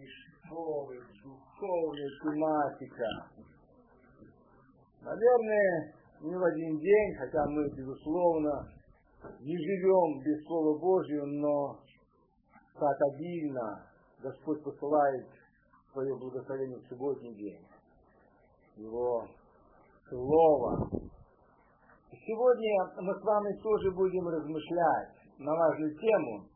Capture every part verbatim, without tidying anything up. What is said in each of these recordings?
школы, духовная тематика. Наверное, не в один день, хотя мы, безусловно, не живем без Слова Божьего, но так обильно Господь посылает свое благословение в субботний день. Его Слово. Сегодня мы с вами тоже будем размышлять на важную тему.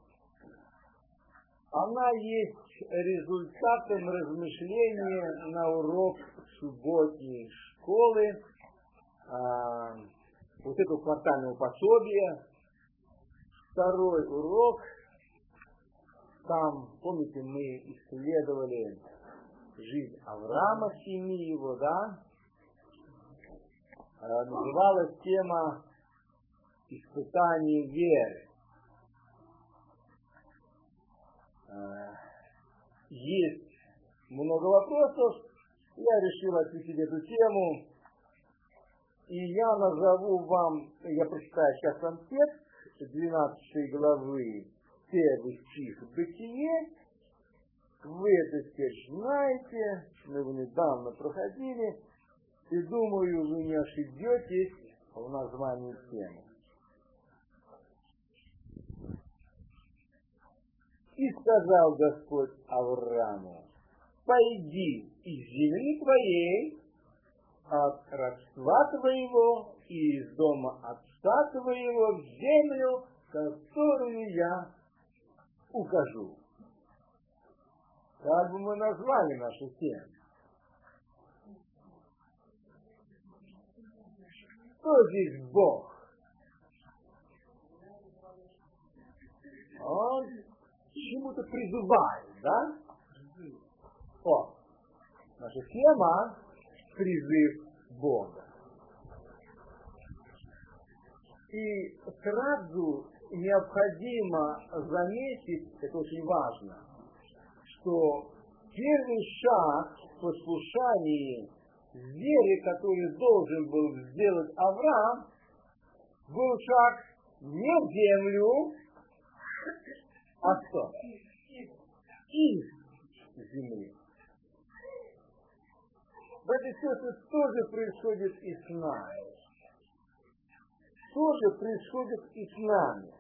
Она есть результатом размышления на урок субботней школы, а, вот этого квартального пособия. Второй урок. Там, помните, мы исследовали жизнь Авраама, семьи его, да? А, называлась тема «Испытание веры». А, есть много вопросов. Я решил осветить эту тему. И я назову вам, я прочитаю сейчас вам текст двенадцатой главы, первый стих Бытие. Вы это теперь знаете, мы его недавно проходили, и думаю, вы не ошибетесь в названии темы. И сказал Господь Аврааму: пойди из земли твоей, от родства твоего и из дома отца твоего в землю, которую я укажу. Как бы мы назвали нашу тему? Кто здесь Бог? Он к чему-то призывает, да? О, наша тема — призыв Бога. И сразу необходимо заметить, это очень важно, что первый шаг в послушании вере, который должен был сделать Авраам, был шаг не в землю, а что? Из земли. Братья и сестры, тоже происходит и с нами. Тоже происходит и с нами.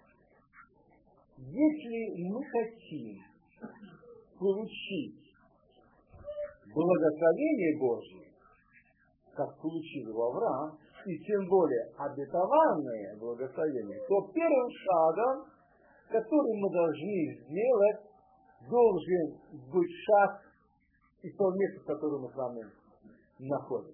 Если мы хотим получить благословение Божие, как получил его Авраам, и тем более обетованное благословение, то первым шагом, который мы должны сделать, должен быть шаг из того места, в котором мы с вами находимся.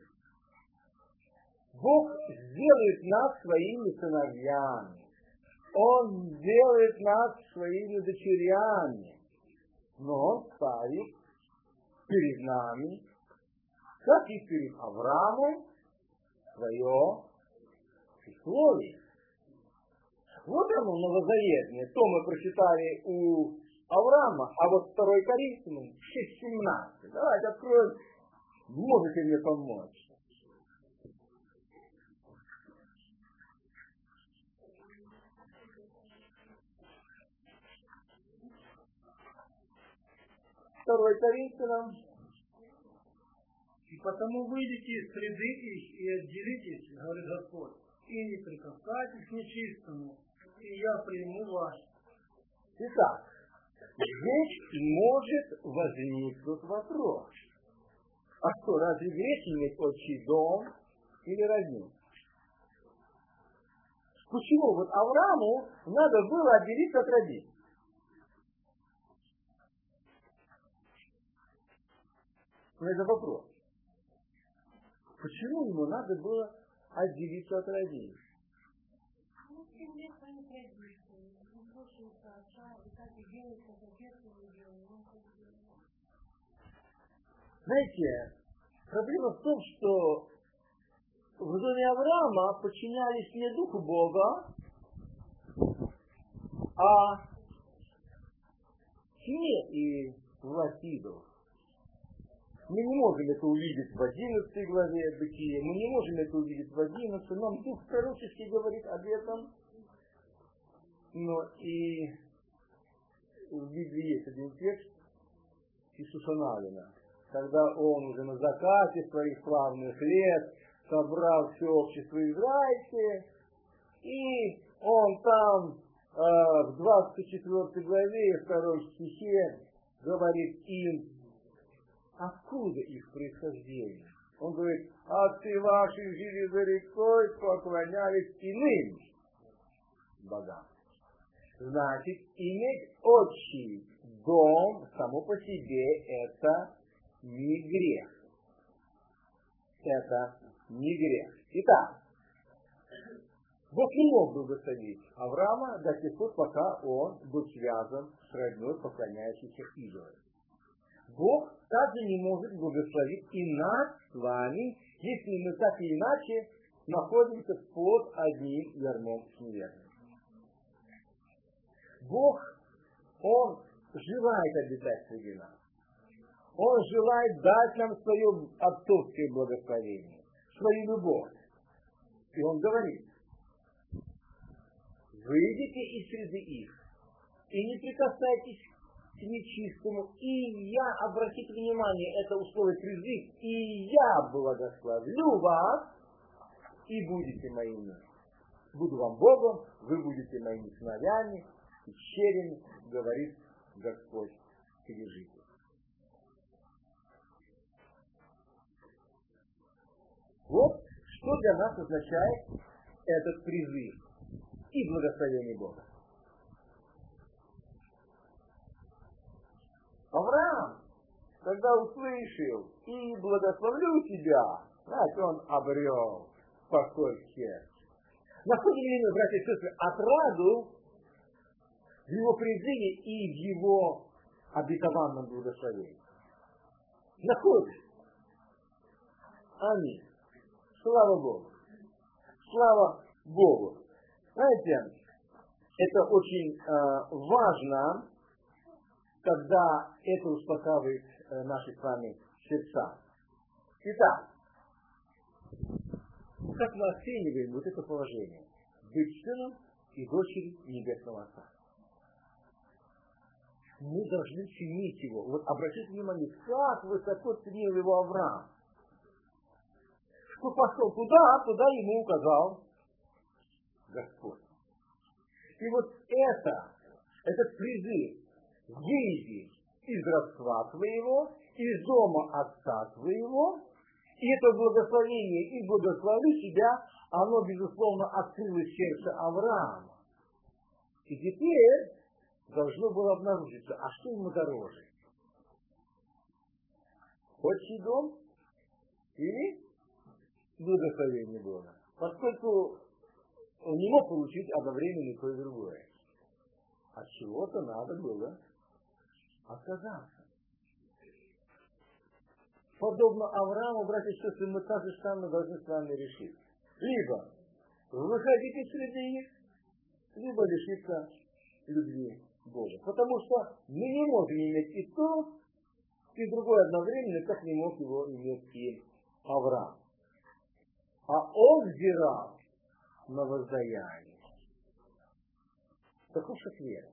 Бог сделает нас своими сыновьями. Он сделает нас своими дочерями. Но Он ставит перед нами, как и перед Авраамом, свое условие. Вот оно, новозаветное. То мы прочитали у Авраама, а вот второе Коринфянам шесть семнадцать. Давайте откроем. Можете мне помочь? второе Коринфянам. И потому выйдите из среды их и отделитесь, говорит Господь, и не прикасайтесь к нечистому, и я приму вас. Итак, здесь может возникнуть вопрос. А что, разве грех иметь отчий дом или родню? Почему вот Аврааму надо было отделиться от родни? Но это вопрос. Почему ему надо было отделиться от родни? Знаете, проблема в том, что в доме Авраама подчинялись не духу Бога, а тьме и власти идолов. Мы не можем это увидеть в одиннадцатой главе Бытия, мы не можем это увидеть в одиннадцатой, нам Дух пророческий говорит об этом. Но и в Библии есть один текст, Иисуса Навина, когда он уже на закате своих славных лет собрал все общество израильское, и он там э, в двадцать четвёртой главе, втором стихе, говорит им, откуда их происхождение. Он говорит, отцы ваши жили за рекой, поклонялись иным богам. Значит, иметь отчий дом само по себе это не грех. Это не грех. Итак, Бог не мог благословить Авраама до тех пор, пока он был связан с родней поклоняющихся идолам. Бог также не может благословить и нас с вами, если мы так или иначе находимся под одним ярмом с неверным. Бог, Он желает обитать среди нас. Он желает дать нам свое отцовское благословение, свою любовь. И Он говорит, выйдите из среды их и не прикасайтесь к нечистому, и я, обратите внимание, это условие призыв, и я благословлю вас, и будете моими. Буду вам Богом, вы будете моими сыновьями и дщерями, говорит Господь Вседержитель. Вот что для нас означает этот призыв и благословение Бога. Авраам, когда услышал и благословлю тебя, знаете, он обрел покой в сердце. Находим ли мы, братья и сестры, отраду в его призыве и в его обетованном благословении? Находим. Аминь. Слава Богу. Слава Богу. Знаете, это очень э, важно, когда это успокаивает э, наши с вами сердца. Итак, как мы оцениваем вот это положение? Быть сыном и дочерью Небесного Отца. Мы должны ценить его. Вот обратите внимание, как высоко ценил его Авраам. Что пошел туда, туда ему указал Господь. И вот это, этот призыв, выйди из родства своего, из дома отца своего, и это благословение, и благослови тебя, оно, безусловно, открылось в сердце Авраама. И теперь должно было обнаружиться, а что ему дороже? Отчий дом или благословение Бога? Поскольку он не мог получить одновременно и то и другое. От чего-то надо было отказаться. Подобно Аврааму, братья и сестры, мы так же самое должны с вами решить. Либо выходить из среды их, либо лишиться любви Бога. Потому что мы не можем иметь и то, и другое одновременно, как не мог его иметь и Авраам. А он взирал на воздаяние. Таков же вера.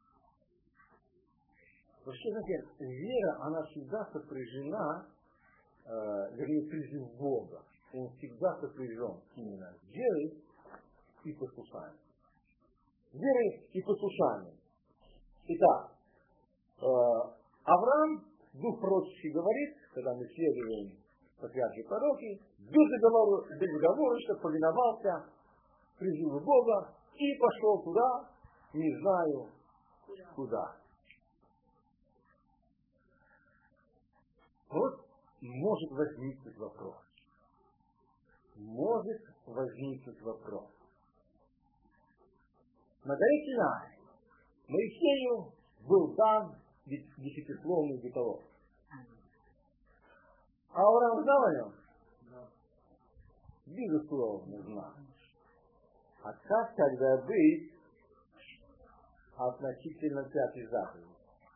Вообще, знаете, вера, она всегда сопряжена, э, вернее, призыв Бога. Он всегда сопряжен именно с верой и послушанием. Верой и послушанием. Итак, э, Авраам, дух пророческий говорит, когда мы следуем патриархи пророки, безоговорочно повиновался призыву Бога и пошел туда, не знаю куда. Вот может возникнуть вопрос. Может возникнуть вопрос. На горе Синай Моисею был дан десятисловный декларов. А Авраам знал о нем? Да. Безусловно, знал. А как тогда быть относительно пятой заповеди?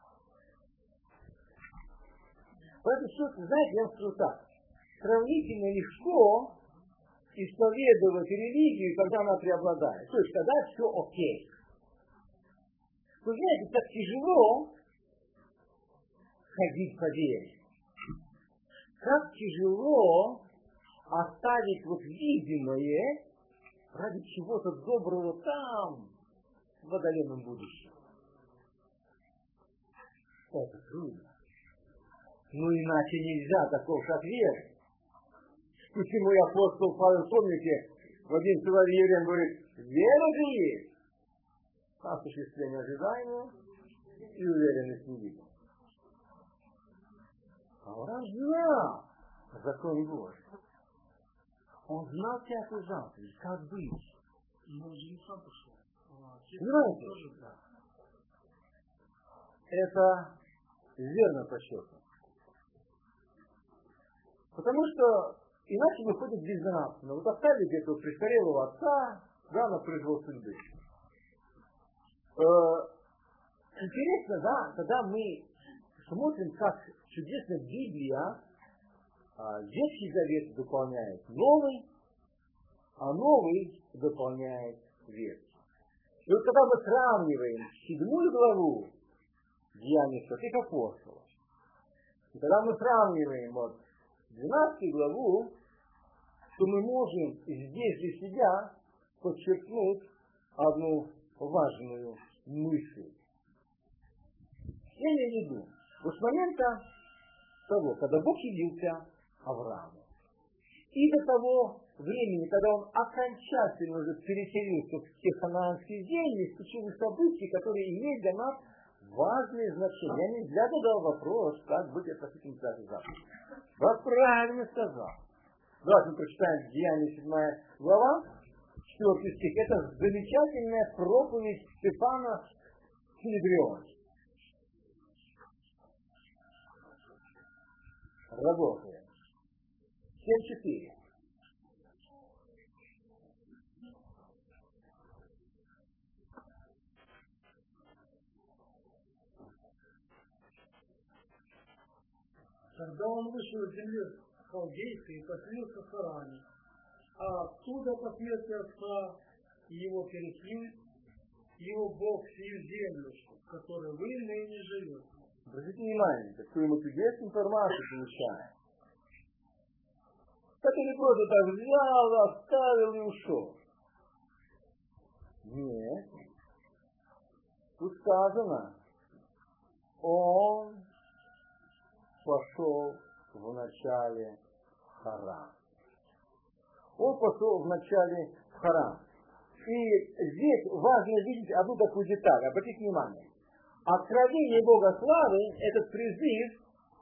Поэтому, что, знаете, я вам скажу так. Сравнительно легко исповедовать религию, когда она преобладает. То есть, когда все окей. Вы знаете, так тяжело ходить по вере. Как тяжело оставить вот видимое ради чего-то доброго там, в отдаленном будущем. Это трудно. Ну иначе нельзя такого шаг веры. Почему и апостол Павел, помните, в одиннадцатой главе Евреям говорит, вера же есть, осуществление ожидаемого и уверенность не видит. Авраам знал закон Божий. Он знал всякую заповедь, как быть. Но он же не сам пошел. Знаете, да. Это верно подсчетно. Потому что иначе выходит безнравственно. Вот оставить этого престарелого отца, да, на произвол судьбы. Э, интересно, да, когда мы смотрим, как чудесно Библия а, Ветхий Завет дополняет новый, а новый дополняет Ветхий. И вот когда мы сравниваем седьмую главу Деяний святых апостолов, и когда мы сравниваем вот двенадцатую главу, то мы можем здесь для себя подчеркнуть одну важную мысль. Я имею в виду, вот с момента того, когда Бог явился Аврааму, и до того времени, когда он окончательно уже переселился в те ханаанские земли, случились события, которые имеют для нас важное значение. Я не зря задал вопрос, как быть относительно каждой заповеди. Вас правильно сказал. Давайте мы прочитаем Деяния седьмая глава, четвёртый стих. Это замечательная проповедь Стефана Синедрионовича. Работаем. семь четыре. Когда он вышел из земли халдейской и поселился в Харане, а оттуда по смерти отца и его перед ним, его Бог сию землю, в которой вы ныне живете. Обратите внимание, какую мы чудесную информацию получаем. Это не просто так взял, оставил и ушел. Нет. Тут сказано, он пошел в начале в Харан. Он пошел в начале в Харан. И здесь важно видеть одну такую деталь. Обратите внимание. Откровение Бога славы, этот призыв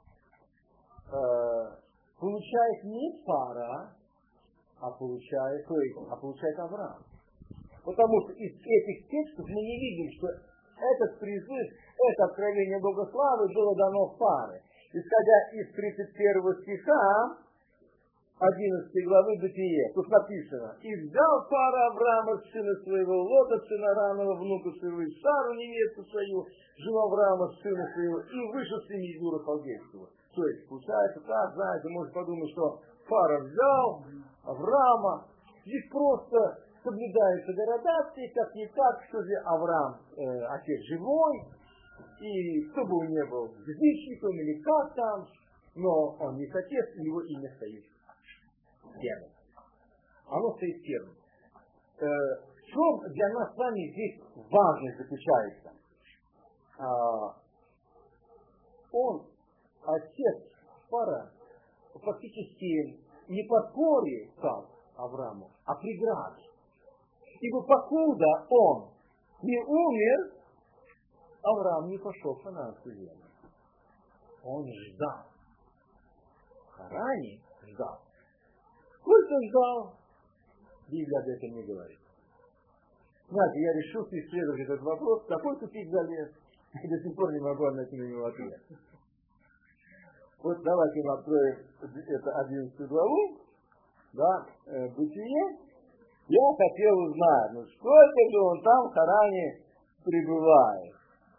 э, получает не Сара, а получает, то есть, а получает Авраам. Потому что из этих текстов мы не видим, что этот призыв, это откровение Бога славы было дано Саре. Исходя из тридцать первого стиха одиннадцатой главы Бытие, тут написано: «И взял Сара Авраама, сына своего, Лота, сына Ранова, внука своего, и Сару, невесту свою, жену Авраама, сына своего, и вышел с ними из Ура Халдейского». То есть, получается так, знаете, можно подумать, что Сара взял Авраама, здесь просто соблюдаются градации, как не так, что же Авраам, э, отец живой, и кто бы он ни был, язычником или как там, но он не отец, и его имя стоит первым. Оно стоит первым. Э, в чем для нас с вами здесь важность заключается? А, он, отец Сара, фактически не подпорье стал Аврааму, а преградой. Ибо покуда он не умер, Авраам не пошел в ханаанскую землю. Он ждал. В Харане ждал. Сколько ждал? Библия об этом не говорит. Знаете, я решил исследовать этот вопрос, какой тупик залез, и до сих пор не могу найти на него ответ. Вот давайте мы откроем это одиннадцатую главу, да, э, Бытие. Я хотел узнать, ну сколько же он там в Харане пребывает.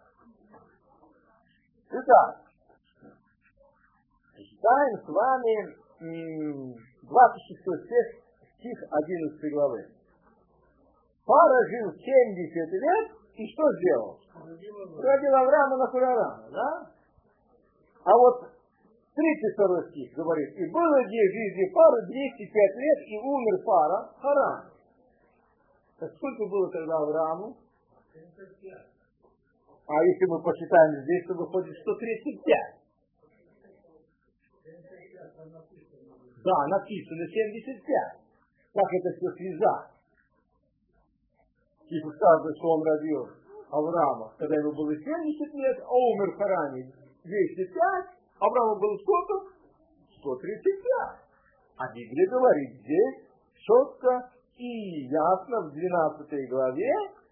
Итак, читаем с вами двадцать шестой стих, стих одиннадцатой главы. Сара жил семьдесят лет, и что сделал? Родил Авраама на Харане, да? А вот тридцать второй стих говорит, и было день жизни Фара двести пять лет, и умер Фара в Харане. Так сколько было тогда Аврааму? А если мы посчитаем здесь, то выходит сто тридцать пять. Да, написано семьдесят пять. Как это все связать? Типа сказано, что он родил Авраама, когда ему было семьдесят лет, а умер в Харане двести пять, Аврааму было сколько? сто тридцать пять. А Библия говорит здесь четко и ясно в двенадцатой главе,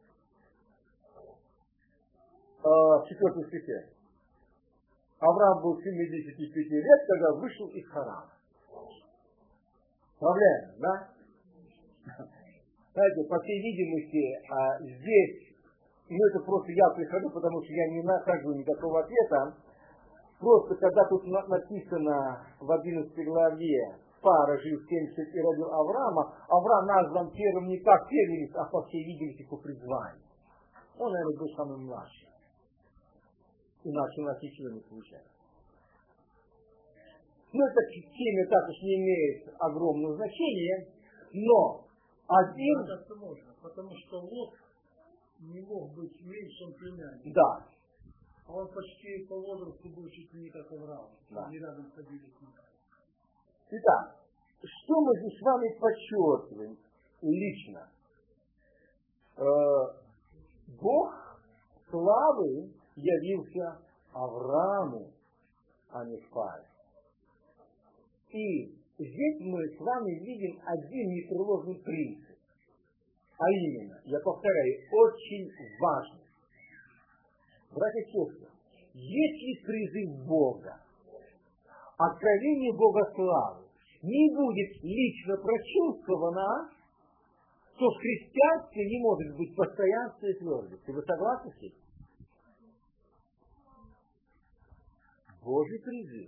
в четвёртом стихе. Авраам был семидесяти пяти лет, когда вышел из Харана. Правильно, да? Знаете, по всей видимости, здесь, ну это просто я прихожу, потому что я не нахожу никакого ответа. Просто когда тут написано в одиннадцатой главе, Фара жил семьдесят и родил Авраама, Авраам назван первым не как первенец, а по всей видимости по призванию. Он, наверное, был самым младшим. Иначе у нас ничего не получается. Ну, это теме так уж не имеет огромного значения, но один... Это можно, потому что Лот не мог быть меньшим племянником. Да. А он почти по возрасту был чуть ли не как Авраам. Да. Они рядом ходили с ним. Итак, что мы здесь с вами подчеркиваем лично? Э, Бог славы явился Аврааму, а не Фаре. И здесь мы с вами видим один непреложный принцип. А именно, я повторяю, очень важный. Братья и сестры, если призыв Бога, откровение Бога славы не будет лично прочувствовано, то в христианстве не может быть постоянства и твердости. Вы согласны с этим? Божий призыв,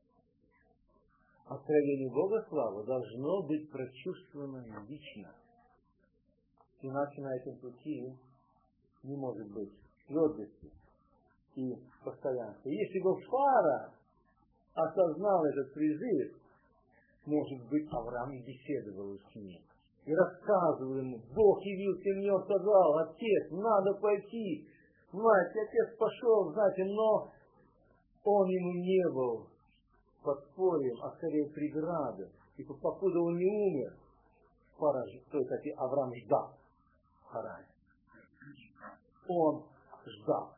откровение Бога славы должно быть прочувствовано лично. Иначе на этом пути не может быть твердости и постоянства. Если бы Фара осознал этот призыв, может быть, Авраам и беседовал с ним. И рассказывал ему, Бог явился мне, он сказал, отец, надо пойти. Знаете, отец пошел, знаете, но он ему не был подспорьем, а скорее преградой. И покуда он не умер, Фара, то есть Авраам ждал в Харане. Он ждал.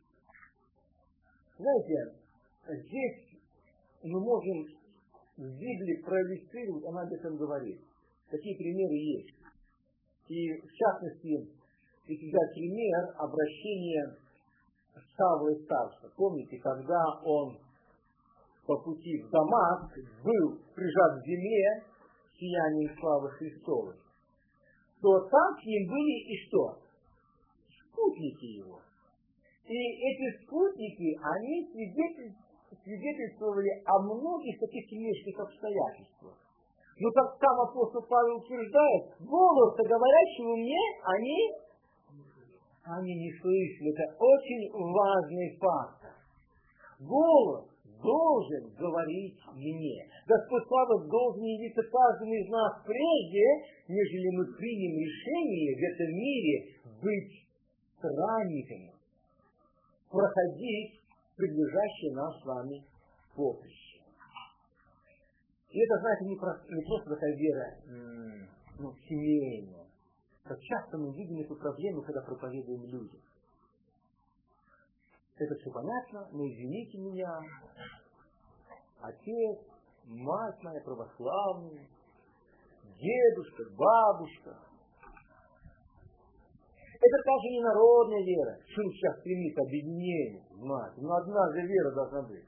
Знаете, здесь мы можем в Библии проиллюстрировать, она об этом говорит. Такие примеры есть. И в частности, если взять пример обращения Савла и Старшего. Помните, когда он по пути в Дамаск был прижат к земле сиянием славы Христовой, то там с ним были и что? Спутники его. И эти спутники, они свидетельствовали о многих таких внешних обстоятельствах. Но как сам апостол Павел утверждает, голоса, говорящего мне, они, они не слышали. Это очень важный фактор. Голос должен говорить мне. Господь славы должен явиться каждому из нас прежде, нежели мы примем решение в этом мире быть странниками, проходить приближающее нас с вами поприще. И это, знаете, не, про, не просто такая вера м- ну, семейная. Как часто мы видим эту проблему, когда проповедуем людям. Это все понятно, но извините меня, отец, мать моя православная, дедушка, бабушка. Это также не народная вера. Чем сейчас стремится объединение, знаете, но одна же вера должна быть.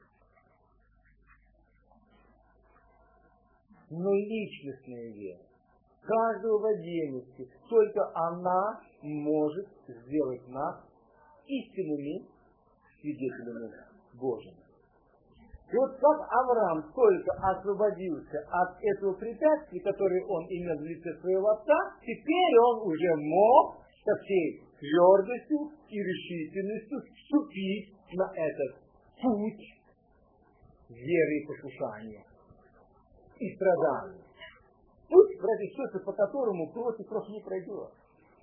Но личностная вера, каждого в отдельности, только она может сделать нас истинными свидетелями Божьими. И вот как Авраам только освободился от этого препятствия, которое он имел в лице своего отца, теперь он уже мог со всей твердостью и решительностью вступить на этот путь веры и послушания и страданий. Путь, братья и сестры, по которому кровь и кровь не пройдет.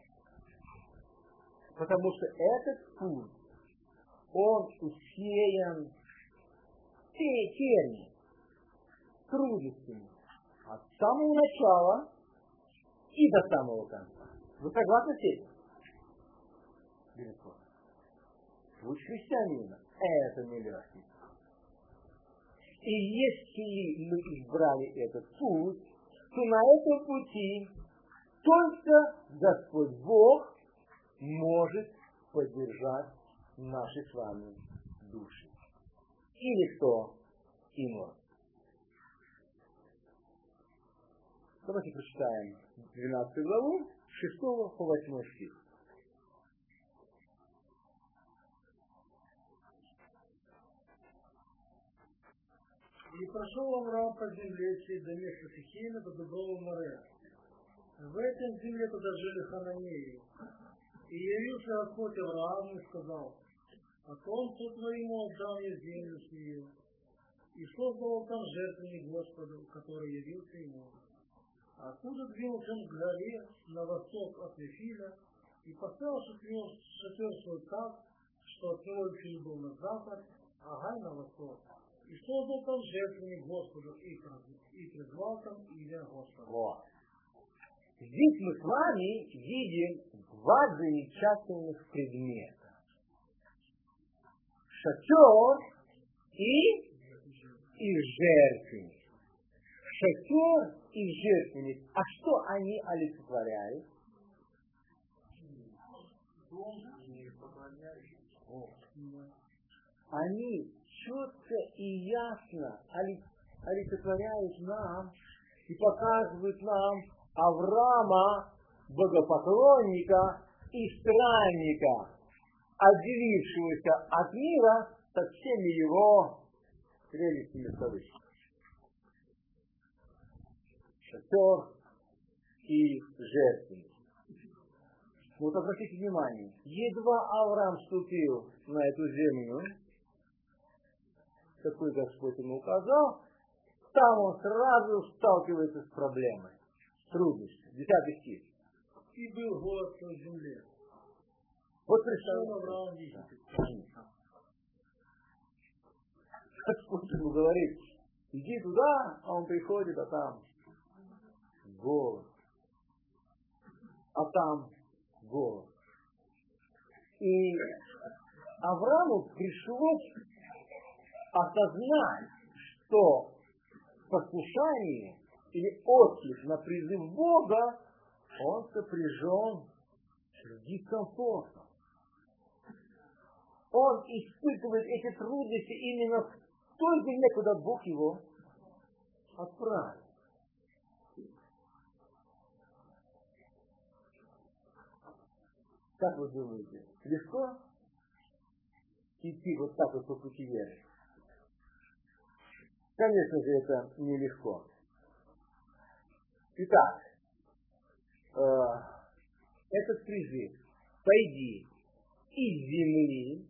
Потому что этот путь, он усеян тернием, трудностями от самого начала и до самого конца. Вы согласны с этим? Безусловно. Путь христианина – это нелегкий. И если мы избрали этот путь, то на этом пути только Господь Бог может поддержать наши с вами души. И никто иной. Давайте прочитаем двенадцатую главу, с шестого по восьмой стих. И прошел Авраам по земле сей до места Сихема, до Дубрового моря. В этой земле туда жили хананеи. И явился Господь Аврааму и сказал: потомству твоему отдам я землю сию. И создал там жертвенник Господу, который явился ему. Оттуда двинулся он к горе на восток от Вифиля и поставил шатер свой так, что от него Вифиль был на запад, а Гай на восток. И создал там жертвенник Господу и призвал там имя Господа. Вот. Здесь мы с вами видим два замечательных предмета. Шатер и, и жертвенник. Шатер и жертвенник. А что они олицетворяют? Они четко и ясно олицетворяют нам и показывают нам Авраама, богопоклонника и странника, отделившегося от мира со всеми его прелестями вторых. Шатер и жертвенник. Вот обратите внимание, едва Авраам вступил на эту землю, какой Господь ему указал, там он сразу сталкивается с проблемой, с трудностью. Десятый стих. И был голод на земле. Вот представьте. Господь ему говорит: иди туда, а он приходит, а там голод. А там голод. И Аврааму пришлось осознать, что послушание или отклик на призыв Бога, он сопряжен с дискомфортом. Он испытывает эти трудности именно в той земле, куда Бог его отправил. Как вы думаете, легко идти вот так вот по пути веры? Конечно же, это нелегко. Итак, э, этот призыв: пойди из земли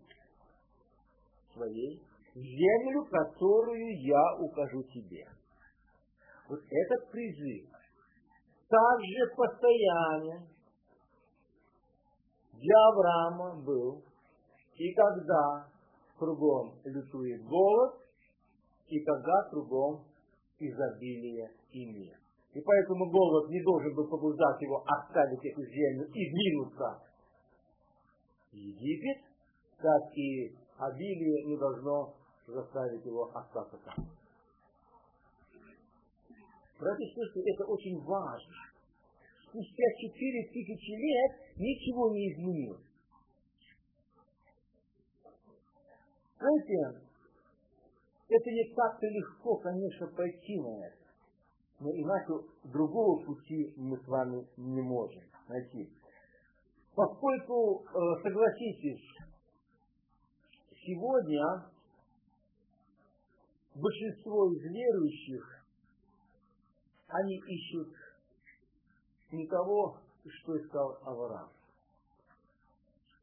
своей в землю, которую я укажу тебе. Вот этот призыв также постоянен для Авраама был, и когда кругом лютует голод, и когда кругом изобилие и мир. И поэтому голод не должен был побуждать его оставить эту землю и двинуться в Египет, так и обилие не должно заставить его остаться там. Братья и сестры, это очень важно. Спустя четыре тысячи лет ничего не изменилось. Знаете, это не так-то легко, конечно, пойти на это. Но иначе другого пути мы с вами не можем найти. Поскольку, э, согласитесь, сегодня большинство из верующих, они ищут не того, что искал Авраам.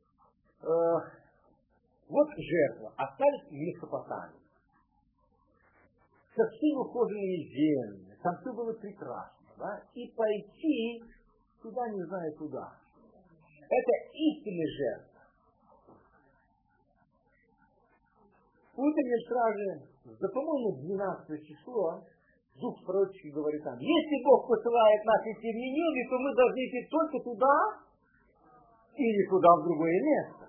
Э, вот жертва, остались в Месопотамии. со всеми ухоженными землями, там все было прекрасно, да? И пойти туда, не знаю куда. Это истинный жертва. Утренней страже, за, по-моему, двенадцатое число, Дух пророческий говорит там, если Бог посылает нас идти в Ниневию, то мы должны идти только туда или куда в другое место.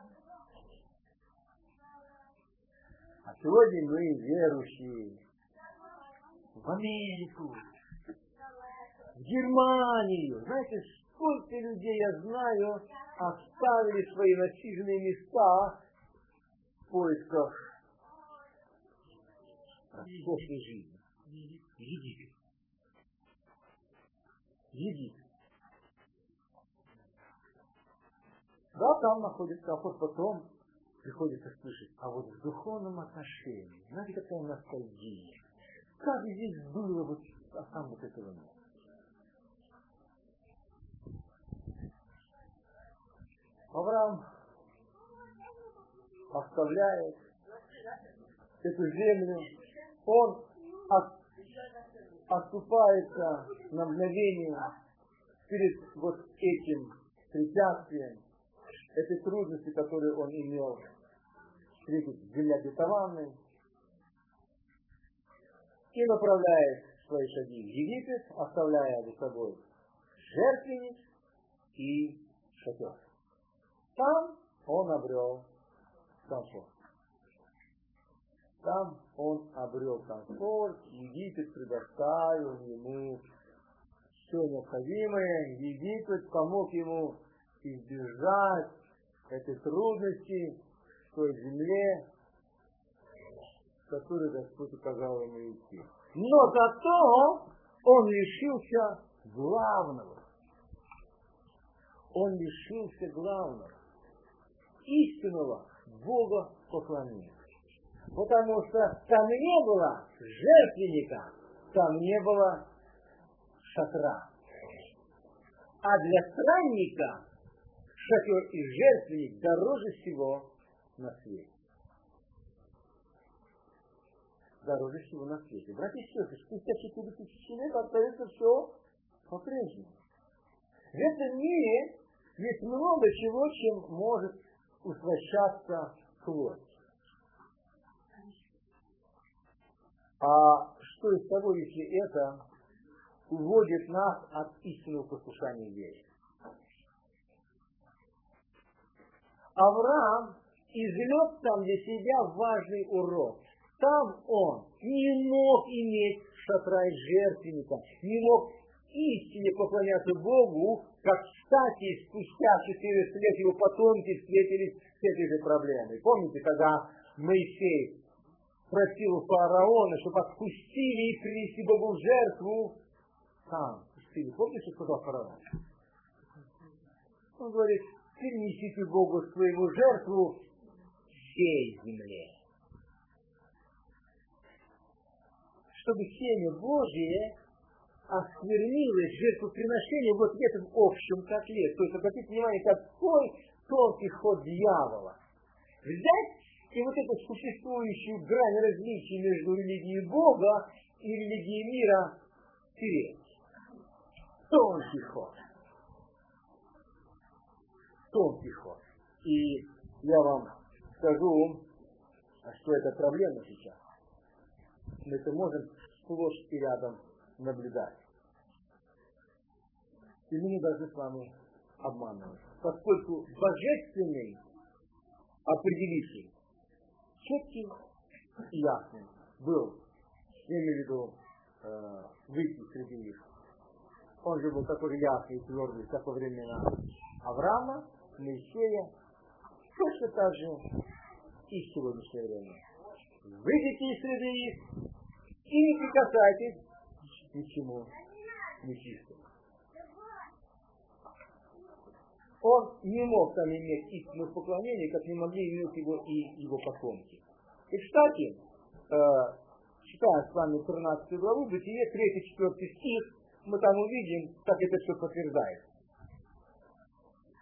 А сегодня мы верующие в Америку, в Германию. Знаете, сколько людей, я знаю, оставили свои насиженные места в поисках роскошной жизни. Египет. Египет. Да, там находится, а вот потом приходится слышать, а вот в духовном отношении, знаете, какая ностальгия. Как здесь было, вот, а там вот этого нет. Авраам оставляет эту землю, он от, отступается на мгновение перед вот этим препятствием, этой трудности, которую он имел встретить в земле обетованной, и направляет свои шаги в Египет, оставляя за собой жертвенник и шатер. Там он обрел комфорт. Там он обрел комфорт, Египет предоставил ему все необходимое, Египет помог ему избежать этой трудности в той земле, в которой Господь указал ему идти. Но зато он лишился главного. Он лишился главного. Истинного Бога поклонения. Потому что там не было жертвенника, там не было шатра. А для странника шатер и жертвенник дороже всего на свете. Дороже всего на свете. Братья и сестры, спустя четыре тысячи лет остается все по-прежнему. В этом мире есть много чего, чем может устрашаться плоть. А что из того, если это уводит нас от истинного послушания вере? Авраам извлек там для себя важный урок. Там он не мог иметь шатра и жертвенника, не мог истине поклоняться Богу, как, кстати, спустя четыреста лет его потомки встретились с этой же проблемой. Помните, когда Моисей просил у фараона, чтобы отпустили и принесли Богу в жертву? Там пустили. Помните, что сказал фараон? Он говорит, принесите Богу своему жертву всей земле. Чтобы семя Божие осквернилось жертвоприношение вот в этом общем котле. То есть, обратите внимание, какой тонкий ход дьявола. Взять и вот эту существующую грань различий между религией Бога и религией мира стереть. Тонкий ход. Тонкий ход. И я вам скажу, что это проблема сейчас. Мы это можем сплошь и рядом наблюдать. И мы не должны с вами обманывать. Поскольку божественный определитель четкий и ясный был, я имею в виду э, выйти среди них. Он же был такой ясный и твердый, как во времена Авраама, Моисея, точно так же и в сегодняшнее время. Выйдите из среды их и не прикасайтесь к ничему нечистому. Он не мог там иметь истинного поклонения, как не могли иметь его и его потомки. И, кстати, э, читая с вами тринадцатую главу, Бытие, третий-четвёртый стих, мы там увидим, как это все подтверждается.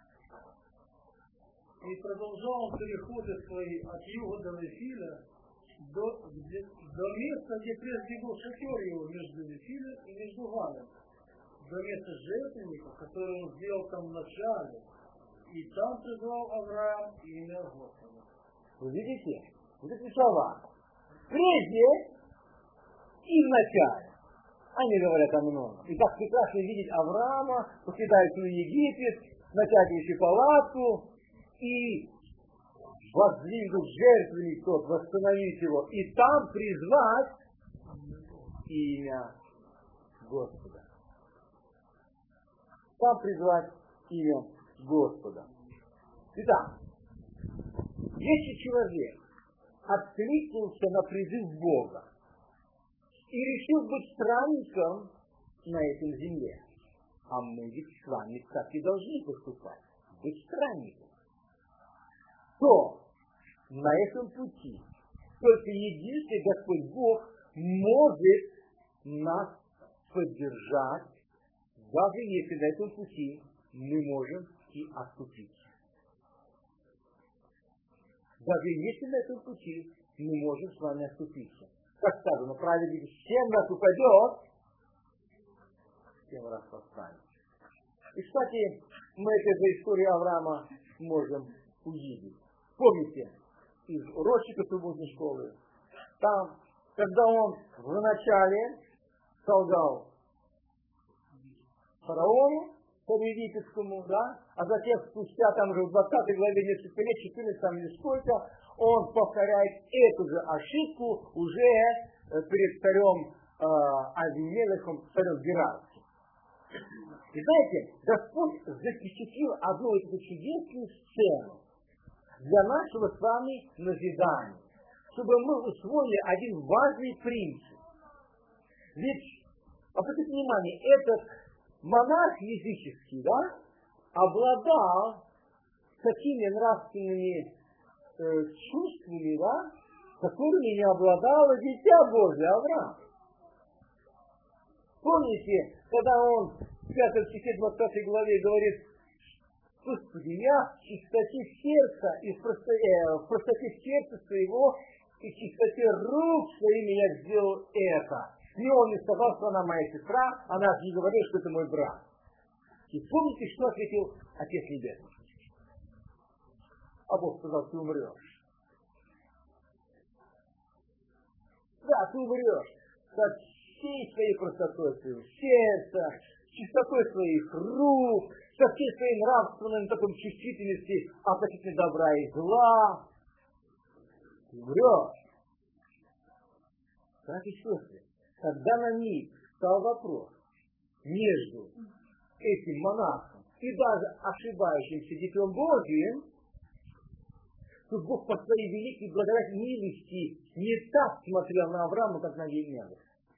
И продолжал он переходы свои от юга до Вифиля, до, где, до места, где прежде был шатер его между Вифилем и между Гаем. До места жертвенника, который он сделал там в начале. И там призвал Авраам имя Господа. Вы видите? Вот эти слова. Прежде и в начале. Они говорят о многом. И так прекрасно видеть Авраама, покидающего Египет, начатывающий палатку, и воздвигнуть жертвенник тот, восстановить его, и там призвать имя Господа. Там призвать имя Господа. Итак, если человек откликнулся на призыв Бога и решил быть странником на этой земле, а мы ведь с вами так и должны поступать, быть странником, то на этом пути только единственный Господь Бог может нас поддержать, даже если на этом пути мы можем и оступиться. Даже если на этом пути мы можем с вами оступиться. Как сказано, праведник семь раз упадет, семь раз восстанет. И, кстати, мы это из истории Авраама можем увидеть. Помните, из урочника субботней школы, там, когда он вначале солгал фараону, царю египетскому, да, а затем спустя там уже в двадцатой главе несколько лет, четырнадцать там или сколько, он повторяет эту же ошибку уже перед царем э, Авимелехом, царем Герарским. И знаете, Господь запечатлил одну эту чудесную сцену для нашего с вами назидания, чтобы мы усвоили один важный принцип. Ведь, обратите внимание, этот монарх языческий, да, обладал такими нравственными э, чувствами, да, которыми не обладало дитя Божие Авраам. Помните, когда он в пятой стихе двадцатой главе говорит: Господи, я в чистоте сердца и в, просто, э, в простоте сердца своего и в чистоте рук своими я сделал это. И он не сказал, что она моя сестра, она не говорит, что это мой брат. И помните, что ответил Отец Небесный? А Бог сказал: ты умрешь. Да, ты умрешь. Со всей своей простотой своего сердца, чистотой своих рук, со всей своей нравственной такой чувствительности относительно добра и зла. Ты умрешь. Так и сестры, когда на них стал вопрос между этим монахом и даже ошибающимся Детем Божиим, то Бог по своей великой благодати милости не так смотрел на Авраама, как на Елену.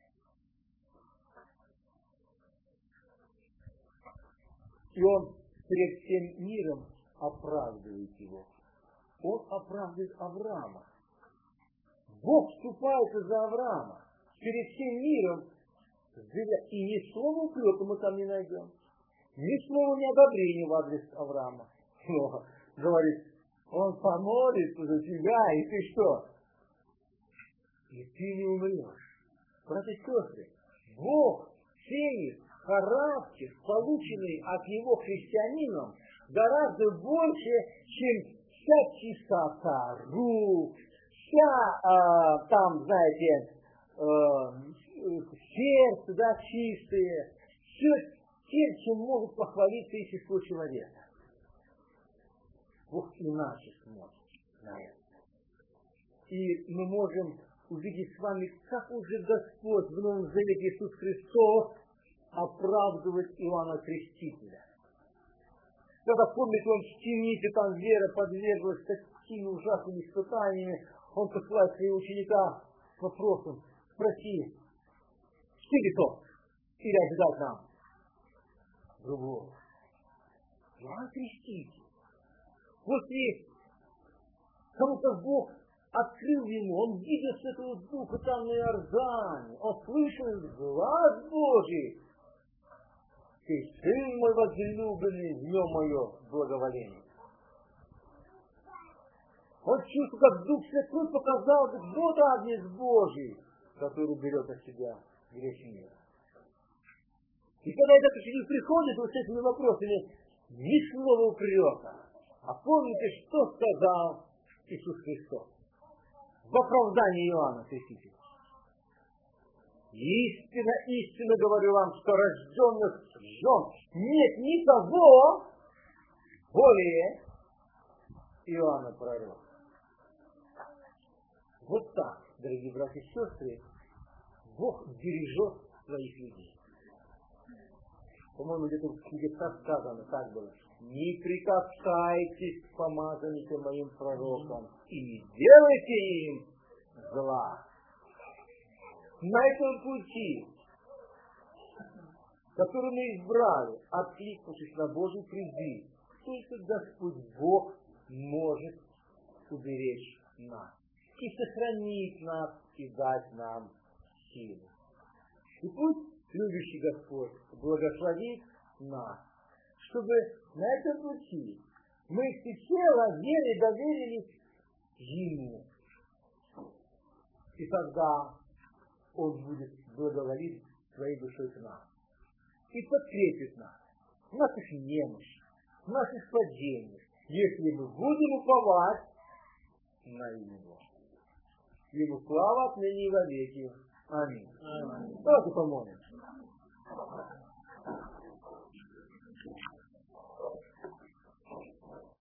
И он перед всем миром оправдывает его. Он оправдывает Авраама. Бог вступается за Авраама перед всем миром, и ни слова упрека мы там не найдем, ни слова неодобрения в адрес Авраама. Но, говорит, он помолится за тебя, и ты что? И ты не умрешь. Братья и сестры, Бог ценит характер, полученный от его христианином, гораздо больше, чем вся чистота рук, вся, э, там, знаете, э, сердце, да, чистые, все тем, чем могут похвалиться естество человека. Бог иначе смотрит на это. И мы можем увидеть с вами, как уже Господь в Новом Завете Иисус Христос оправдывает Иоанна Крестителя. Когда, помните, он в темнице, там вера подверглась такими ужасными испытаниями, он посылает своего ученика с вопросом: спроси, ты ли тот, или ожидать нам другого? Иоанн Креститель. После кому-то Бог открыл ему, он видел Святого Духа там на Иордане, он слышал глаз Божий: ты сын мой возлюбленный, в нем мое благоволение. Он чувствует, как Дух Святой показал, что вот Агнец Божий, который берет от себя грех мира. И когда этот ученик приходит вот с этими вопросами, ни слова упрека. А помните, что сказал Иисус Христос в оправдании Иоанна Крестителя? Истинно, истинно говорю вам, что рожденных жен нет никого более Иоанна Пророка. Вот так, дорогие братья и сестры, Бог бережет своих людей. По-моему, где-то в книге так сказано, так было. Не прикасайтесь к помазанникам моим пророкам и не делайте им зла. На этом пути, который мы избрали, откликнувшись на Божий призыв, только Господь Бог может уберечь нас и сохранить нас и дать нам силу. И пусть любящий Господь благословит нас, чтобы на этом пути мы всецело верой доверились Ему. И тогда Он будет благоволить своей душой к нам и подкрепит нас в наших немощах, в наших падениях, если мы будем уповать на Него. Ему слава отныне и вовеки. Аминь. Давайте помолимся.